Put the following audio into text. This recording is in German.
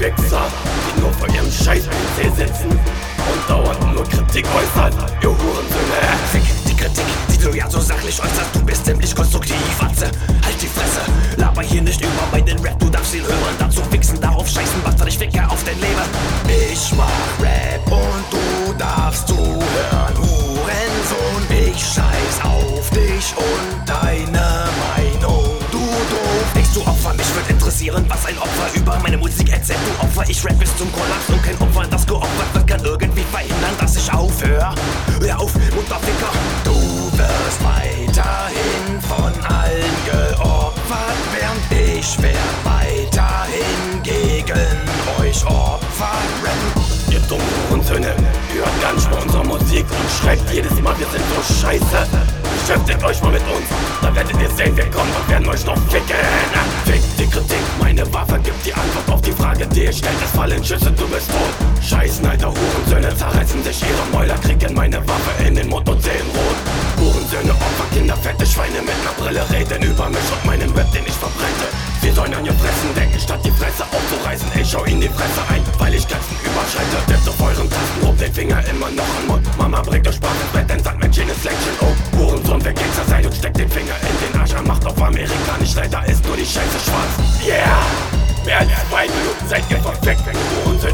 Wichser, die nur vor ihrem Scheiß PC sitzen und dauernd nur Kritik äußern, ihr Hurensöhne. Fick die Kritik, die du ja so sachlich äußerst, du bist ziemlich konstruktiv, Watze, halt die Fresse. Laber hier nicht über meinen Rap, du darfst ihn hören, dazu wichsen, darauf scheißen, Bastard, ich ficke auf dein Leben. Ich mach Rap und du darfst zuhören, Hurensohn. Ich scheiß auf dich und deine Meinung, du doof. Denkst du Opfer, mich würd interessieren, was ein Opfer über meine Musik erzählt. Du Opfer, ich rap bis zum Kollaps und kein Opfer, das geopfert wird, kann irgendwie verhindern, dass ich aufhör. Hör auf, Mutterficker. Du wirst weiterhin von allen geopfert, während ich werd weiterhin gegen euch Opfer rappen. Ihr dummen Hurensöhne, hört gar nicht mehr unsere Musik und schreibt jedes Mal, wir sind so scheiße. Beschäftigt euch mal mit uns, dann werdet ihr sehen, wir kommen und werden euch noch ficken. Fickt die Kritik, meine Waffe gibt die Antwort auf die Frage, die ihr stellt. Es fallen Schüsse, du bist tot. Scheißneider Hurensöhne zerreißen sich ihre Mäuler, kriegen meine Waffe in den Mund und sehen rot. Hurensöhne, Opfer, Kinder, fette Schweine mit ner Brille reden über mich und meinen Rap, den ich verbreite. Sie sollen an ihr Fressen denken, statt die Fresse aufzureißen. Ich schau ihnen die Fresse ein, weil ich Grenzen überschreite. Tippt auf euren Tasten, hob den Finger immer noch am Mund. Mama bringt euch Spaß ins Bett, denn Sandmännchen ist längst schon oh. Hurensohn, wer Gangster seid und steckt den Finger in den Arsch. Er macht auf amerikanisch, leider ist nur die Scheiße schwarz. Yeah! Mehr als 2 Minuten seid ihr verfickt, wenn Hurensohn